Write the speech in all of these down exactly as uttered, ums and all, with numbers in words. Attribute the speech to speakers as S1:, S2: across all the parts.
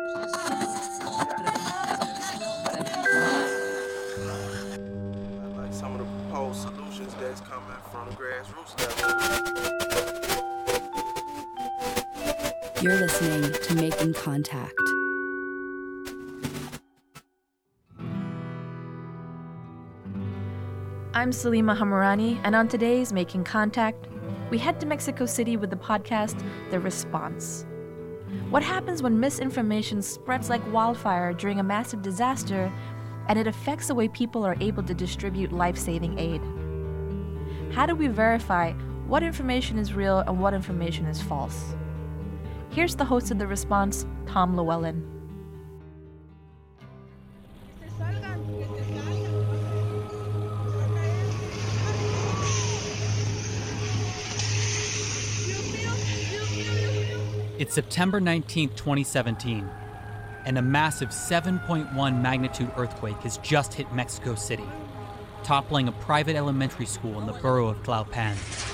S1: Like some of the proposed solutions that's coming from the grassroots level.
S2: You're listening to Making Contact.
S3: I'm Salima Hamarani, and on today's Making Contact, we head to Mexico City with the podcast, The Response. What happens when misinformation spreads like wildfire during a massive disaster, and it affects the way people are able to distribute life-saving aid? How do we verify what information is real and what information is false? Here's the host of The Response, Tom Llewellyn.
S4: It's September nineteenth, twenty seventeen, and a massive seven point one magnitude earthquake has just hit Mexico City, toppling a private elementary school in the borough of Tlalpan.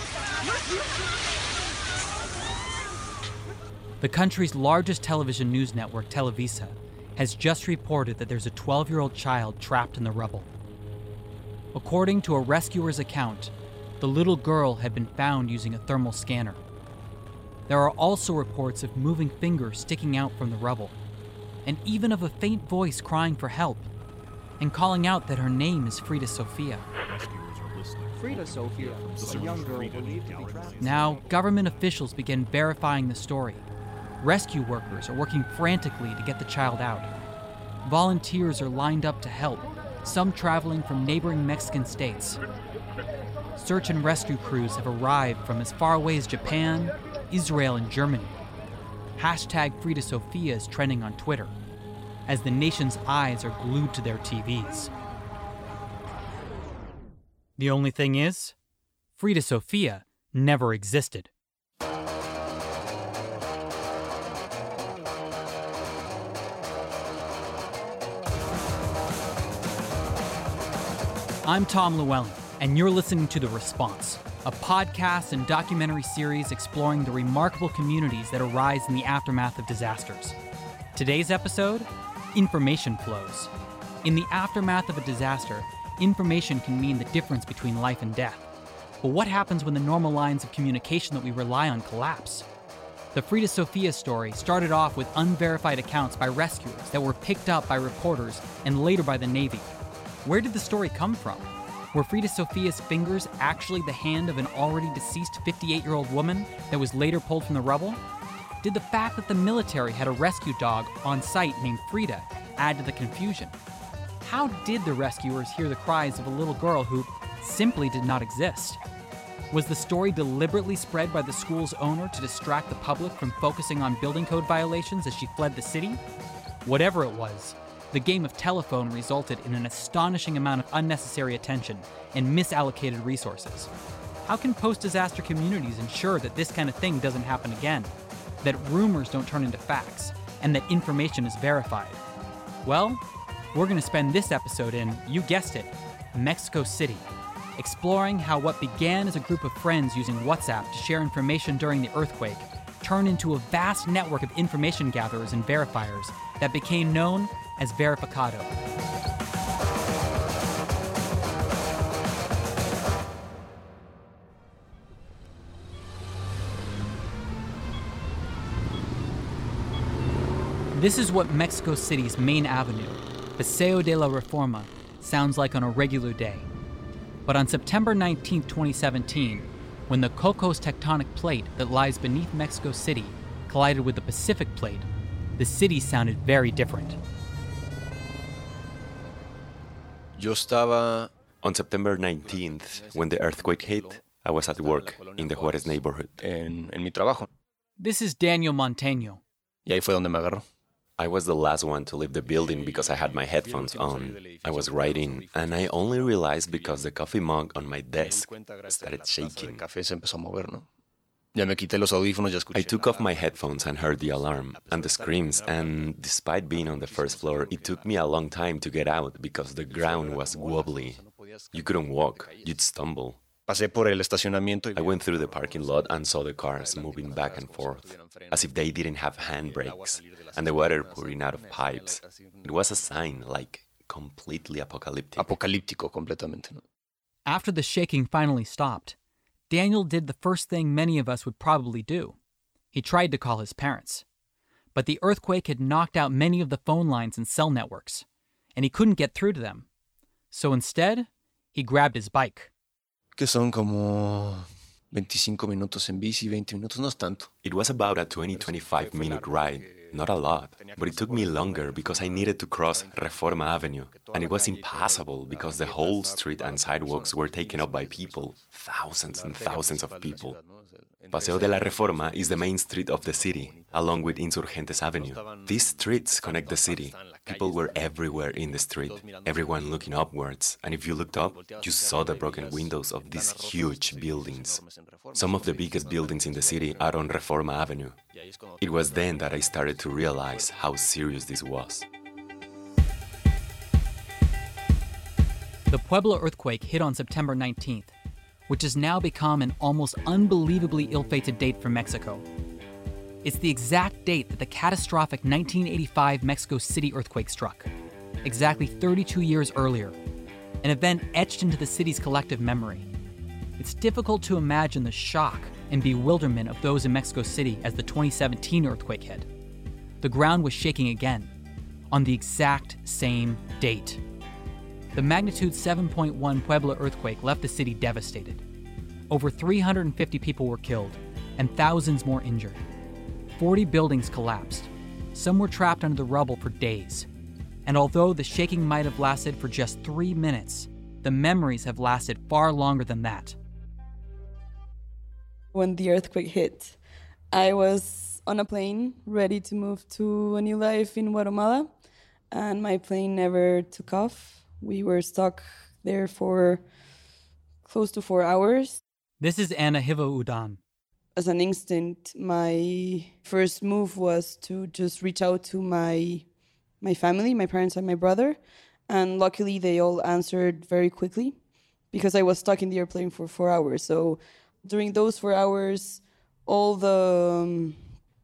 S4: The country's largest television news network, Televisa, has just reported that there's a twelve-year-old child trapped in the rubble. According to a rescuer's account, the little girl had been found using a thermal scanner. There are also reports of moving fingers sticking out from the rubble, and even of a faint voice crying for help, and calling out that her name is Frida Sofia.
S5: Frida Sofia, a young girl believed to be trapped.
S4: Now, government officials begin verifying the story. Rescue workers are working frantically to get the child out. Volunteers are lined up to help, some traveling from neighboring Mexican states. Search and rescue crews have arrived from as far away as Japan, Israel, and Germany. Hashtag Frida Sofia is trending on Twitter, as the nation's eyes are glued to their T Vs. The only thing is, Frida Sofia never existed. I'm Tom Llewellyn, and you're listening to The Response, a podcast and documentary series exploring the remarkable communities that arise in the aftermath of disasters. Today's episode, Information Flows. In the aftermath of a disaster, information can mean the difference between life and death. But what happens when the normal lines of communication that we rely on collapse? The Frida Sofia story started off with unverified accounts by rescuers that were picked up by reporters and later by the Navy. Where did the story come from? Were Frida Sofia's fingers actually the hand of an already deceased fifty-eight-year-old woman that was later pulled from the rubble? Did the fact that the military had a rescue dog on site named Frida add to the confusion? How did the rescuers hear the cries of a little girl who simply did not exist? Was the story deliberately spread by the school's owner to distract the public from focusing on building code violations as she fled the city? Whatever it was, the game of telephone resulted in an astonishing amount of unnecessary attention and misallocated resources. How can post-disaster communities ensure that this kind of thing doesn't happen again? That rumors don't turn into facts, and that information is verified? Well, we're going to spend this episode in, you guessed it, Mexico City, exploring how what began as a group of friends using WhatsApp to share information during the earthquake turned into a vast network of information gatherers and verifiers that became known as Verificado. This is what Mexico City's main avenue, Paseo de la Reforma, sounds like on a regular day. But on September nineteenth, twenty seventeen, when the Cocos tectonic plate that lies beneath Mexico City collided with the Pacific plate, the city sounded very different.
S6: Yo estaba... On September nineteenth, when the earthquake hit, I was at work in the Juárez neighborhood.
S5: En, en mi trabajo.
S4: This is Daniel Monteño.
S5: Y ahí fue donde me agarró.
S6: I was the last one to leave the building because I had my headphones on. I was writing, and I only realized because the coffee mug on my desk started shaking. I took off my headphones and heard the alarm and the screams, and despite being on the first floor, it took me a long time to get out because the ground was wobbly. You couldn't walk, you'd stumble.
S7: Pasé por el estacionamiento.
S6: I went through the parking lot and saw the cars moving back and forth, as if they didn't have handbrakes, and the water pouring out of pipes. It was a sign, like, completely apocalyptic.
S7: Apocalíptico completamente, ¿no?
S4: After the shaking finally stopped, Daniel did the first thing many of us would probably do. He tried to call his parents. But the earthquake had knocked out many of the phone lines and cell networks, and he couldn't get through to them. So instead, he grabbed his bike.
S7: Que son como veinticinco minutos en bici, veinte minutos, no es tanto.
S6: It was about a twenty to twenty-five minute ride, not a lot, but it took me longer because I needed to cross Reforma Avenue, and it was impossible because the whole street and sidewalks were taken up by people, thousands and thousands of people. Paseo de la Reforma is the main street of the city, along with Insurgentes Avenue. These streets connect the city. People were everywhere in the street, everyone looking upwards, and if you looked up, you saw the broken windows of these huge buildings. Some of the biggest buildings in the city are on Reforma Avenue. It was then that I started to realize how serious this was.
S4: The Puebla earthquake hit on September nineteenth, which has now become an almost unbelievably ill-fated date for Mexico. It's the exact date that the catastrophic nineteen eighty-five Mexico City earthquake struck, exactly thirty-two years earlier, an event etched into the city's collective memory. It's difficult to imagine the shock and bewilderment of those in Mexico City as the twenty seventeen earthquake hit. The ground was shaking again, on the exact same date. The magnitude seven point one Puebla earthquake left the city devastated. Over three hundred fifty people were killed, and thousands more injured. forty buildings collapsed. Some were trapped under the rubble for days. And although the shaking might have lasted for just three minutes, the memories have lasted far longer than that.
S8: When the earthquake hit, I was on a plane ready to move to a new life in Guatemala, and my plane never took off. We were stuck there for close to four hours.
S4: This is Ana Hiva Udan.
S8: As an instinct, my first move was to just reach out to my my family, my parents and my brother. And luckily, they all answered very quickly because I was stuck in the airplane for four hours. So during those four hours, all the um,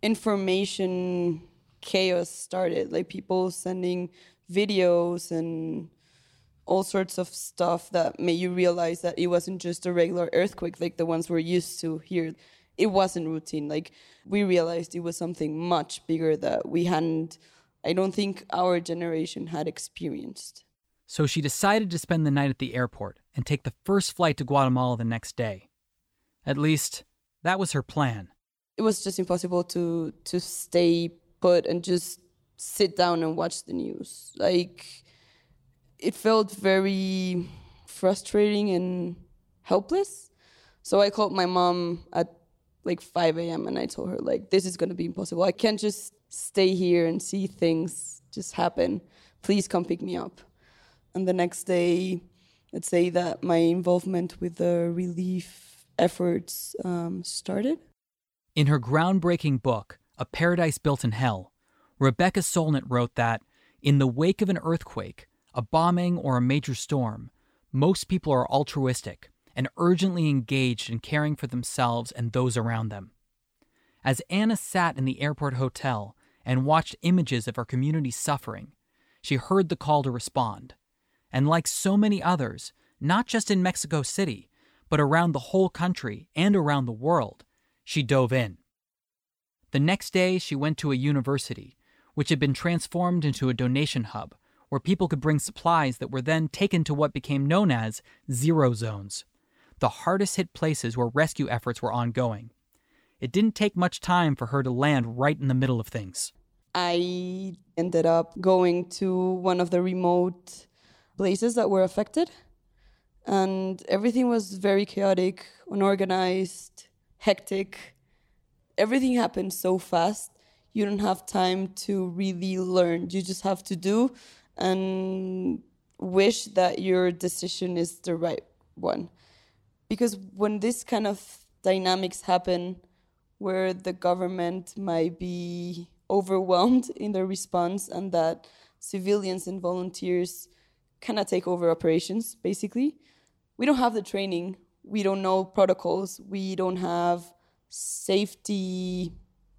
S8: information chaos started, like people sending videos and all sorts of stuff that made you realize that it wasn't just a regular earthquake like the ones we're used to here. It wasn't routine. Like, we realized it was something much bigger that we hadn't, I don't think our generation had experienced.
S4: So she decided to spend the night at the airport and take the first flight to Guatemala the next day. At least, that was her plan.
S8: It was just impossible to to stay put and just sit down and watch the news. Like, it felt very frustrating and helpless. So I called my mom at like five a.m. and I told her, like, this is going to be impossible. I can't just stay here and see things just happen. Please come pick me up. And the next day, let's say that my involvement with the relief efforts um, started.
S4: In her groundbreaking book, A Paradise Built in Hell, Rebecca Solnit wrote that, in the wake of an earthquake, a bombing, or a major storm, most people are altruistic and urgently engaged in caring for themselves and those around them. As Anna sat in the airport hotel and watched images of her community's suffering, she heard the call to respond. And like so many others, not just in Mexico City, but around the whole country and around the world, she dove in. The next day, she went to a university, which had been transformed into a donation hub, where people could bring supplies that were then taken to what became known as zero zones, the hardest-hit places where rescue efforts were ongoing. It didn't take much time for her to land right in the middle of things.
S8: I ended up going to one of the remote places that were affected, and everything was very chaotic, unorganized, hectic. Everything happened so fast, you don't have time to really learn. You just have to do and wish that your decision is the right one. Because when this kind of dynamics happen, where the government might be overwhelmed in their response and that civilians and volunteers kind of take over operations, basically, we don't have the training. we don't know protocols. We don't have safety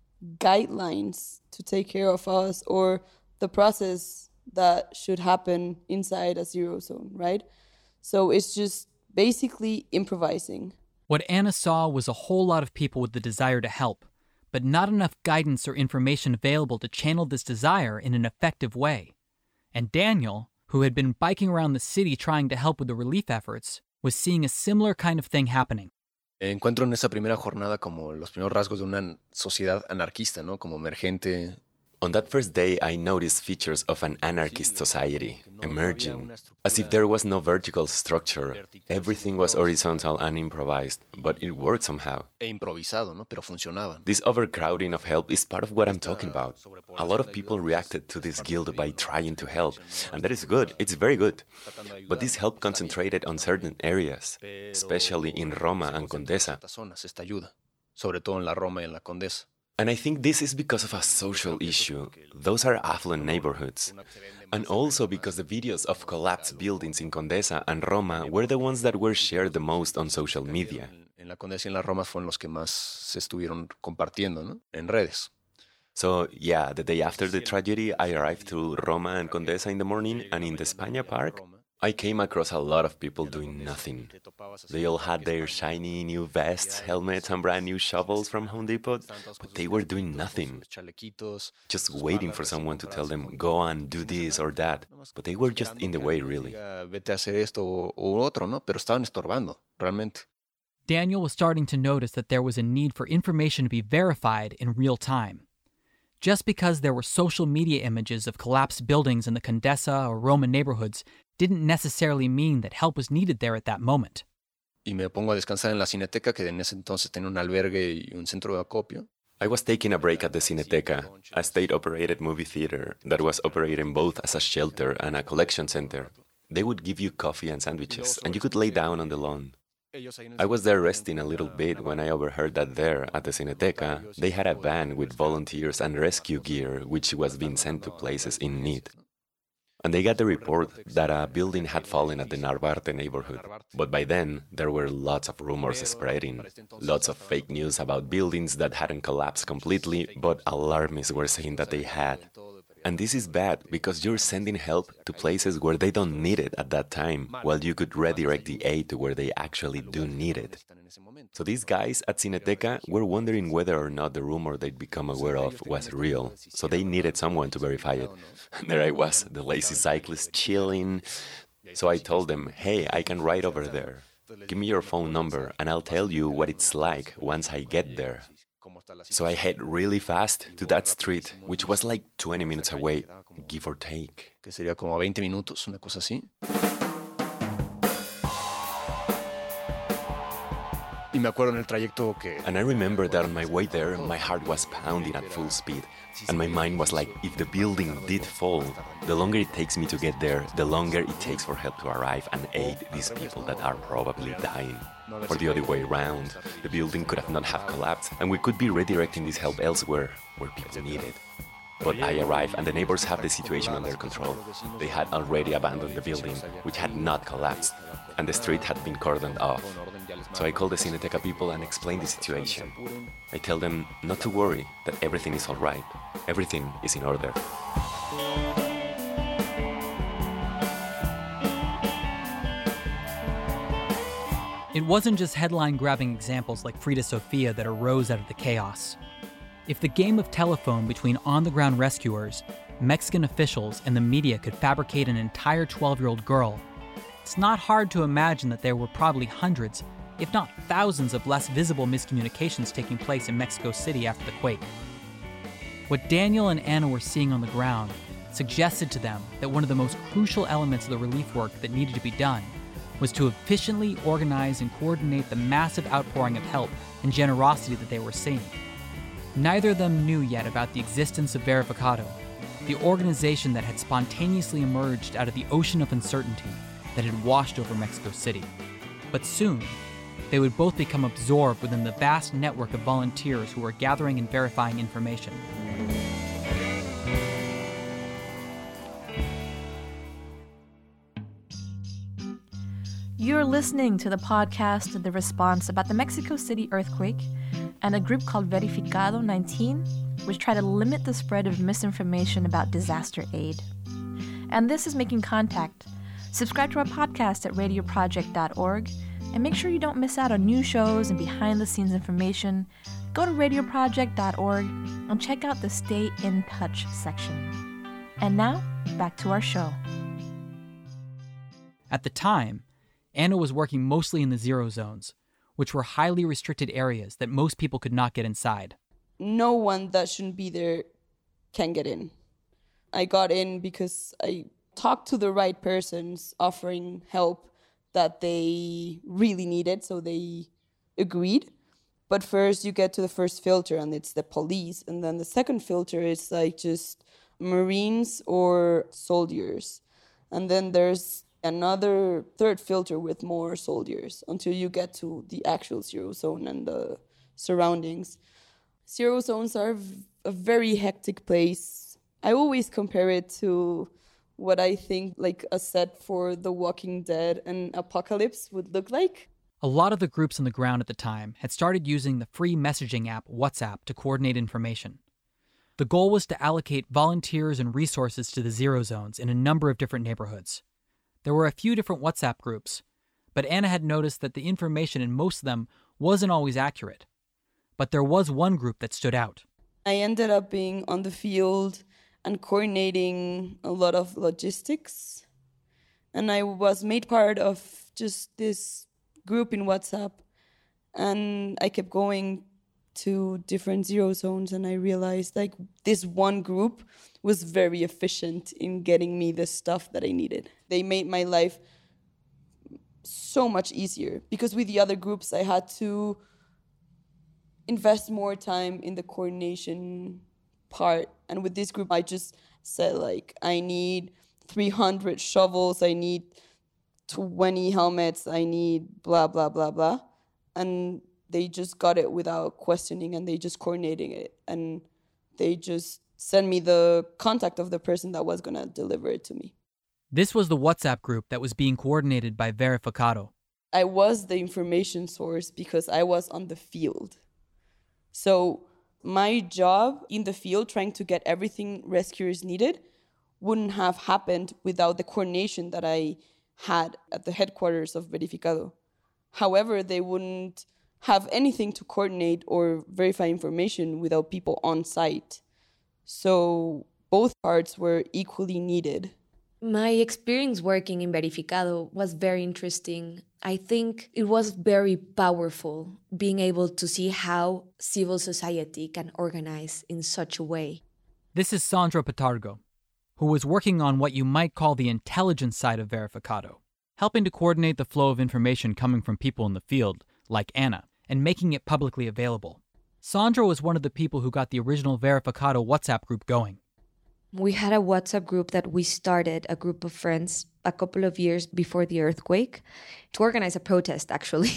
S8: guidelines to take care of us or the process that should happen inside a zero zone, right? So it's just basically improvising.
S4: What Anna saw was a whole lot of people with the desire to help, but not enough guidance or information available to channel this desire in an effective way. And Daniel, who had been biking around the city trying to help with the relief efforts, was seeing a similar kind of thing happening.
S7: Encuentro en esa primera jornada como los primeros rasgos de una sociedad anarquista, ¿no? Como emergente.
S6: On that first day, I noticed features of an anarchist society emerging, as if there was no vertical structure. Everything was horizontal and improvised, but it worked somehow.
S7: E improvisado, ¿no? Pero funcionaban.
S6: This overcrowding of help is part of what I'm talking about. A lot of people reacted to this guild by trying to help, and that is good, it's very good. But this help concentrated on certain areas, especially in Roma and Condesa.
S7: Esta ayuda, sobre todo en la Roma y en la Condesa.
S6: And I think this is because of a social issue. Those are affluent neighborhoods. And also because the videos of collapsed buildings in Condesa and Roma were the ones that were shared the most on social media.
S7: En la Condesa y en la Roma fueron los que más se estuvieron compartiendo, ¿no? En redes.
S6: So, yeah, the day after the tragedy, I arrived to Roma and Condesa in the morning, and in the España Park, I came across a lot of people doing nothing. They all had their shiny new vests, helmets, and brand new shovels from Home Depot, but they were doing nothing. Just waiting for someone to tell them, go and do this or that. But they were just in the way, really.
S7: Vete a hacer esto o otro, ¿no? Pero estaban estorbando, realmente.
S4: Daniel was starting to notice that there was a need for information to be verified in real time. Just because there were social media images of collapsed buildings in the Condesa or Roman neighborhoods didn't necessarily mean that help was needed there at that moment.
S7: Y me pongo a descansar en la Cineteca, que en ese entonces tenía un albergue y un centro de acopio.
S6: I was taking a break at the Cineteca, a state-operated movie theater that was operating both as a shelter and a collection center. They would give you coffee and sandwiches, and you could lay down on the lawn. I was there resting a little bit when I overheard that there, at the Cineteca, they had a van with volunteers and rescue gear which was being sent to places in need. And they got the report that a building had fallen at the Narvarte neighborhood. But by then, there were lots of rumors spreading, lots of fake news about buildings that hadn't collapsed completely, but alarmists were saying that they had. And this is bad because you're sending help to places where they don't need it at that time, while you could redirect the aid to where they actually do need it. So these guys at Cineteca were wondering whether or not the rumor they'd become aware of was real, so they needed someone to verify it. And there I was, the lazy cyclist, chilling. So I told them, hey, I can ride over there. Give me your phone number and I'll tell you what it's like once I get there. So I head really fast to that street, which was like twenty minutes away, give or take.
S7: Que sería como veinte minutos, una cosa así. Y me acuerdo en el trayecto que...
S6: And I remember that on my way there, my heart was pounding at full speed. And my mind was like, if the building did fall, the longer it takes me to get there, the longer it takes for help to arrive and aid these people that are probably dying. Or the other way around, the building could have not have collapsed, and we could be redirecting this help elsewhere, where people need it. But I arrived, and the neighbors have the situation under control. They had already abandoned the building, which had not collapsed, and the street had been cordoned off. So I called the Cineteca people and explained the situation. I tell them not to worry, that everything is all right. Everything is in order.
S4: It wasn't just headline-grabbing examples like Frida Sofia that arose out of the chaos. If the game of telephone between on-the-ground rescuers, Mexican officials, and the media could fabricate an entire twelve-year-old girl, it's not hard to imagine that there were probably hundreds, if not thousands, of less visible miscommunications taking place in Mexico City after the quake. What Daniel and Anna were seeing on the ground suggested to them that one of the most crucial elements of the relief work that needed to be done was to efficiently organize and coordinate the massive outpouring of help and generosity that they were seeing. Neither of them knew yet about the existence of Verificado, the organization that had spontaneously emerged out of the ocean of uncertainty that had washed over Mexico City. But soon, they would both become absorbed within the vast network of volunteers who were gathering and verifying information.
S3: You're listening to the podcast The Response about the Mexico City earthquake and a group called Verificado nineteen, which try to limit the spread of misinformation about disaster aid. And this is Making Contact. Subscribe to our podcast at radio project dot org and make sure you don't miss out on new shows and behind-the-scenes information. Go to radio project dot org and check out the Stay in Touch section. And now, back to our show.
S4: At the time, Anna was working mostly in the zero zones, which were highly restricted areas that most people could not get inside.
S8: No one that shouldn't be there can get in. I got in because I talked to the right persons offering help that they really needed, so they agreed. But first you get to the first filter, and it's the police. And then the second filter is like just Marines or soldiers. And then there's another third filter with more soldiers until you get to the actual zero zone and the surroundings. Zero zones are a very hectic place. I always compare it to what I think like a set for The Walking Dead and Apocalypse would look like.
S4: A lot of the groups on the ground at the time had started using the free messaging app WhatsApp to coordinate information. The goal was to allocate volunteers and resources to the zero zones in a number of different neighborhoods. There were a few different WhatsApp groups, but Anna had noticed that the information in most of them wasn't always accurate. But there was one group that stood out.
S8: I ended up being on the field and coordinating a lot of logistics. And I was made part of just this group in WhatsApp. And I kept going to different zero zones, and I realized like this one group was very efficient in getting me the stuff that I needed. They made my life so much easier because with the other groups I had to invest more time in the coordination part. And with this group I just said like, I need three hundred shovels, I need twenty helmets, I need blah, blah, blah, blah. And they just got it without questioning, and they just coordinating it. And they just sent me the contact of the person that was going to deliver it to me.
S4: This was the WhatsApp group that was being coordinated by Verificado.
S8: I was the information source because I was on the field. So my job in the field, trying to get everything rescuers needed, wouldn't have happened without the coordination that I had at the headquarters of Verificado. However, they wouldn't have anything to coordinate or verify information without people on site. So both parts were equally needed.
S9: My experience working in Verificado was very interesting. I think it was very powerful being able to see how civil society can organize in such a way.
S4: This is Sandra Patargo, who was working on what you might call the intelligence side of Verificado, helping to coordinate the flow of information coming from people in the field, like Anna, and making it publicly available. Sandra was one of the people who got the original Verificado WhatsApp group going.
S9: We had a WhatsApp group that we started, a group of friends, a couple of years before the earthquake, to organize a protest, actually.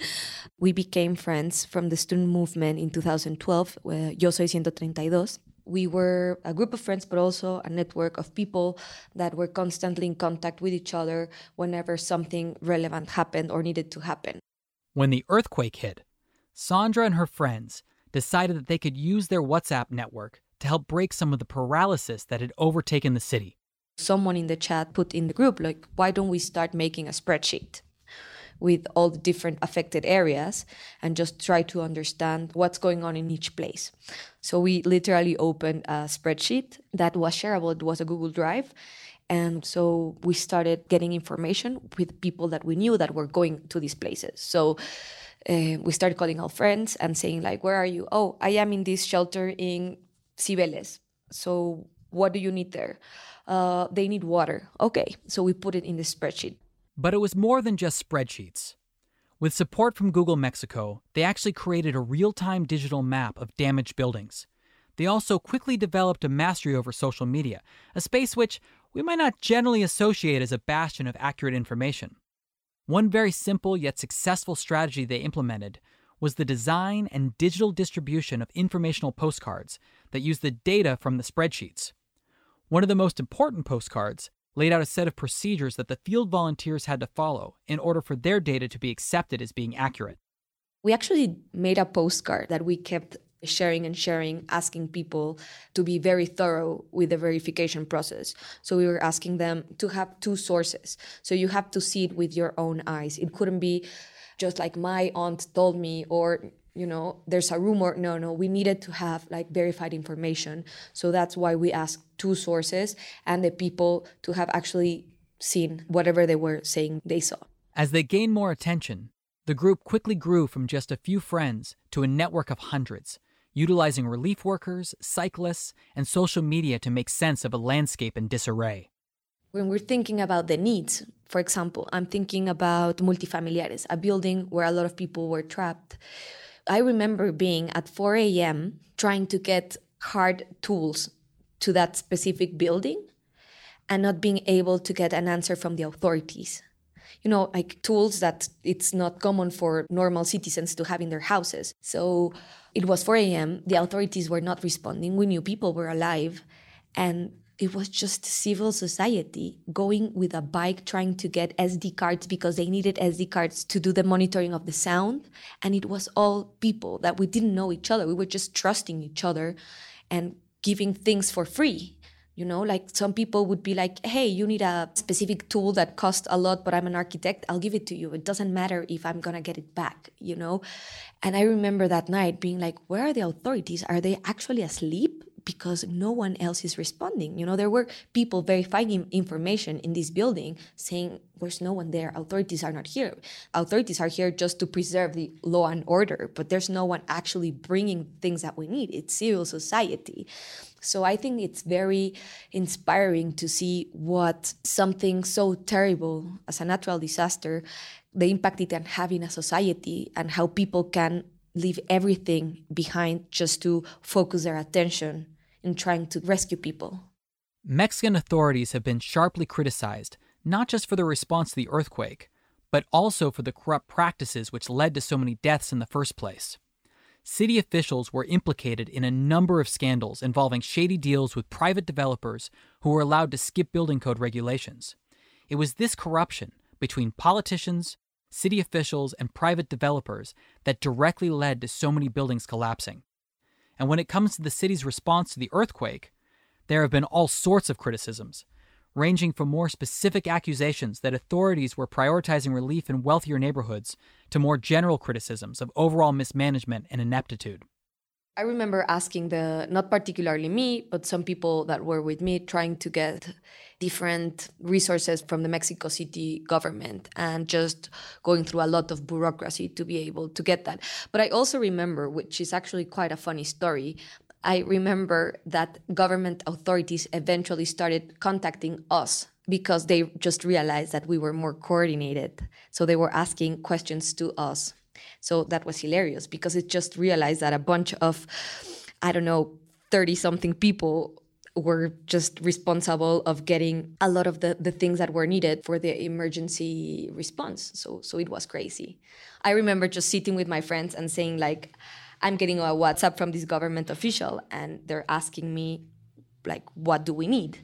S9: We became friends from the student movement in two thousand twelve, uh, Yo Soy one thirty-two. We were a group of friends, but also a network of people that were constantly in contact with each other whenever something relevant happened or needed to happen.
S4: When the earthquake hit, Sandra and her friends decided that they could use their WhatsApp network to help break some of the paralysis that had overtaken the city.
S9: Someone in the chat put in the group, like, why don't we start making a spreadsheet with all the different affected areas and just try to understand what's going on in each place. So we literally opened a spreadsheet that was shareable. It was a Google Drive. And so we started getting information with people that we knew that were going to these places. So uh, we started calling our friends and saying like, where are you? Oh, I am in this shelter in Cibeles. So what do you need there? Uh, they need water. Okay, so we put it in the spreadsheet.
S4: But it was more than just spreadsheets. With support from Google Mexico, they actually created a real-time digital map of damaged buildings. They also quickly developed a mastery over social media, a space which we might not generally associate as a bastion of accurate information. One very simple yet successful strategy they implemented was the design and digital distribution of informational postcards that used the data from the spreadsheets. One of the most important postcards laid out a set of procedures that the field volunteers had to follow in order for their data to be accepted as being accurate.
S9: We actually made a postcard that we kept sharing and sharing, asking people to be very thorough with the verification process. So we were asking them to have two sources. So you have to see it with your own eyes. It couldn't be just like my aunt told me, or, you know, there's a rumor. No, no, we needed to have like verified information. So that's why we asked two sources and the people to have actually seen whatever they were saying they saw.
S4: As they gained more attention, the group quickly grew from just a few friends to a network of hundreds, utilizing relief workers, cyclists, and social media to make sense of a landscape in disarray.
S9: When we're thinking about the needs, for example, I'm thinking about multifamiliares, a building where a lot of people were trapped. I remember being at four a.m. trying to get hard tools to that specific building and not being able to get an answer from the authorities. You know, like tools that it's not common for normal citizens to have in their houses. So it was four a.m. The authorities were not responding. We knew people were alive. And it was just civil society going with a bike trying to get S D cards because they needed S D cards to do the monitoring of the sound. And it was all people that we didn't know each other. We were just trusting each other and giving things for free. You know, like some people would be like, hey, you need a specific tool that costs a lot, but I'm an architect. I'll give it to you. It doesn't matter if I'm going to get it back, you know? And I remember that night being like, where are the authorities? Are they actually asleep? Because no one else is responding. You know, there were people verifying information in this building saying, there's no one there. Authorities are not here. Authorities are here just to preserve the law and order, but there's no one actually bringing things that we need. It's civil society. So I think it's very inspiring to see what something so terrible as a natural disaster, the impact it can have in a society and how people can leave everything behind just to focus their attention in trying to rescue people.
S4: Mexican authorities have been sharply criticized, not just for their response to the earthquake, but also for the corrupt practices which led to so many deaths in the first place. City officials were implicated in a number of scandals involving shady deals with private developers who were allowed to skip building code regulations. It was this corruption between politicians, city officials, and private developers that directly led to so many buildings collapsing. And when it comes to the city's response to the earthquake, there have been all sorts of criticisms, ranging from more specific accusations that authorities were prioritizing relief in wealthier neighborhoods to more general criticisms of overall mismanagement and ineptitude.
S9: I remember asking the, not particularly me, but some people that were with me trying to get different resources from the Mexico City government and just going through a lot of bureaucracy to be able to get that. But I also remember, which is actually quite a funny story, I remember that government authorities eventually started contacting us because they just realized that we were more coordinated. So they were asking questions to us. So that was hilarious because it just realized that a bunch of, I don't know, thirty-something people were just responsible of getting a lot of the, the things that were needed for the emergency response. So, so it was crazy. I remember just sitting with my friends and saying, like, I'm getting a WhatsApp from this government official and they're asking me, like, what do we need?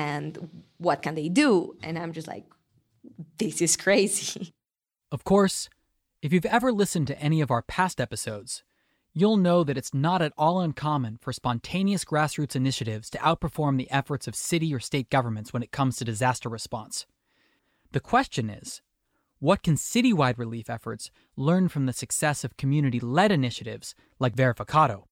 S9: And what can they do? And I'm just like, this is crazy.
S4: Of course, if you've ever listened to any of our past episodes, you'll know that it's not at all uncommon for spontaneous grassroots initiatives to outperform the efforts of city or state governments when it comes to disaster response. The question is, what can citywide relief efforts learn from the success of community-led initiatives like Verificado?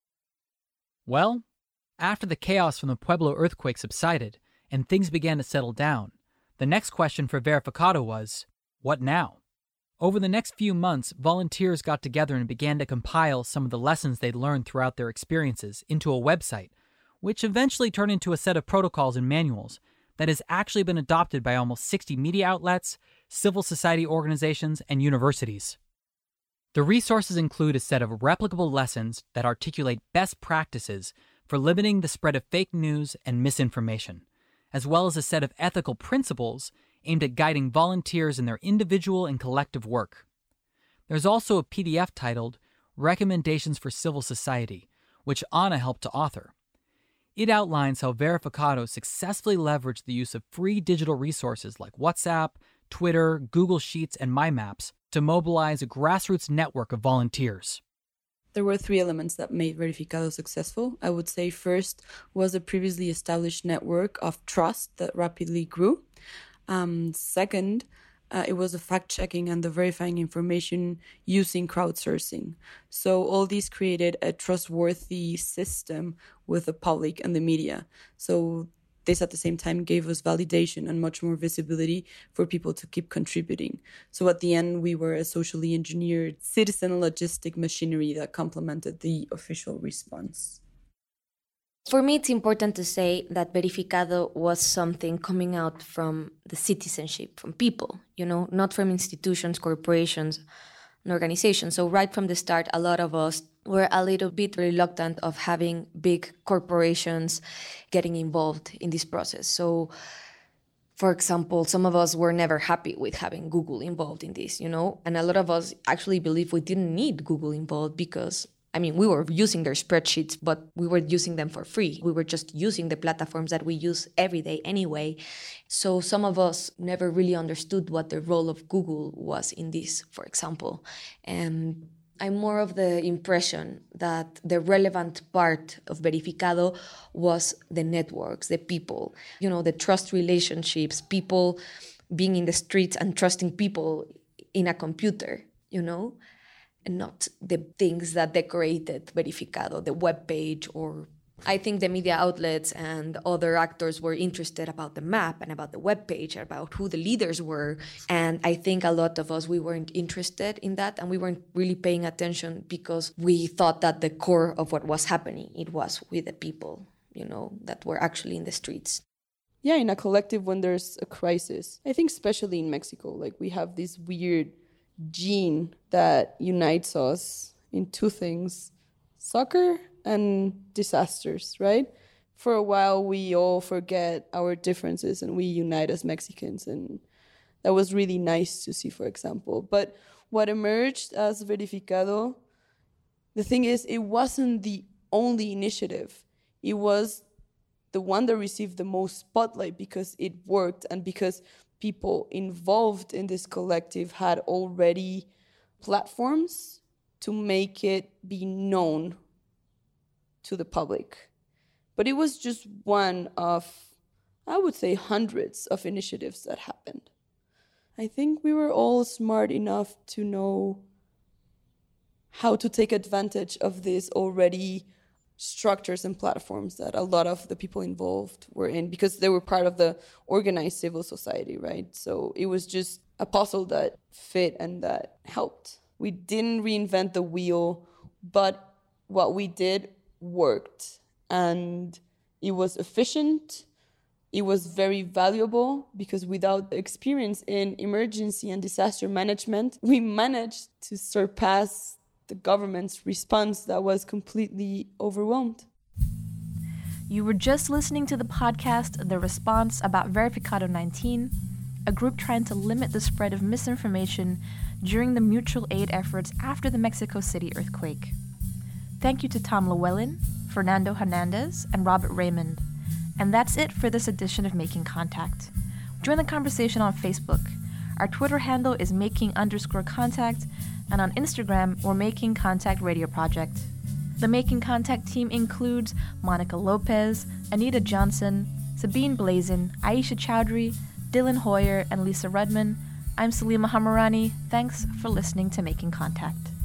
S4: Well, after the chaos from the Pueblo earthquake subsided and things began to settle down, the next question for Verificado was, what now? Over the next few months, volunteers got together and began to compile some of the lessons they'd learned throughout their experiences into a website, which eventually turned into a set of protocols and manuals that has actually been adopted by almost sixty media outlets, civil society organizations, and universities. The resources include a set of replicable lessons that articulate best practices for limiting the spread of fake news and misinformation, as well as a set of ethical principles aimed at guiding volunteers in their individual and collective work. There's also a P D F titled Recommendations for Civil Society, which Anna helped to author. It outlines how Verificado successfully leveraged the use of free digital resources like WhatsApp, Twitter, Google Sheets, and My Maps to mobilize a grassroots network of volunteers.
S8: There were three elements that made Verificado successful. I would say first was a previously established network of trust that rapidly grew. Um, second, uh, it was the fact-checking and the verifying information using crowdsourcing. So all these created a trustworthy system with the public and the media. So this at the same time gave us validation and much more visibility for people to keep contributing. So at the end, we were a socially engineered citizen logistic machinery that complemented the official response.
S9: For me, it's important to say that Verificado was something coming out from the citizenship, from people, you know, not from institutions, corporations, and organizations. So right from the start, a lot of us were a little bit reluctant of having big corporations getting involved in this process. So, for example, some of us were never happy with having Google involved in this, you know, and a lot of us actually believe we didn't need Google involved because, I mean, we were using their spreadsheets, but we were using them for free. We were just using the platforms that we use every day anyway. So some of us never really understood what the role of Google was in this, for example. And I'm more of the impression that the relevant part of Verificado was the networks, the people, you know, the trust relationships, people being in the streets and trusting people in a computer, you know, and not the things that decorated Verificado, the webpage. Or I think the media outlets and other actors were interested about the map and about the webpage, about who the leaders were. And I think a lot of us, we weren't interested in that, and we weren't really paying attention because we thought that the core of what was happening, it was with the people, you know, that were actually in the streets.
S8: Yeah, in a collective when there's a crisis. I think especially in Mexico, like we have this weird gene that unites us in two things: soccer and disasters, right? For a while, we all forget our differences and we unite as Mexicans. And that was really nice to see, for example. But what emerged as Verificado, the thing is, it wasn't the only initiative. It was the one that received the most spotlight because it worked and because people involved in this collective had already platforms to make it be known to the public. But it was just one of, I would say, hundreds of initiatives that happened. I think we were all smart enough to know how to take advantage of these already structures and platforms that a lot of the people involved were in, because they were part of the organized civil society, right? So it was just a puzzle that fit and that helped. We didn't reinvent the wheel, but what we did worked, and it was efficient. It was very valuable because without experience in emergency and disaster management, we managed to surpass the government's response that was completely overwhelmed.
S3: You were just listening to the podcast The Response about Verificado nineteen, a group trying to limit the spread of misinformation during the mutual aid efforts after the Mexico City earthquake. Thank you to Tom Llewellyn, Fernando Hernandez, and Robert Raymond. And that's it for this edition of Making Contact. Join the conversation on Facebook. Our Twitter handle is making underscore contact, and on Instagram, we're Making Contact Radio Project. The Making Contact team includes Monica Lopez, Anita Johnson, Sabine Blazin, Aisha Chowdhury, Dylan Hoyer, and Lisa Rudman. I'm Salima Hamirani. Thanks for listening to Making Contact.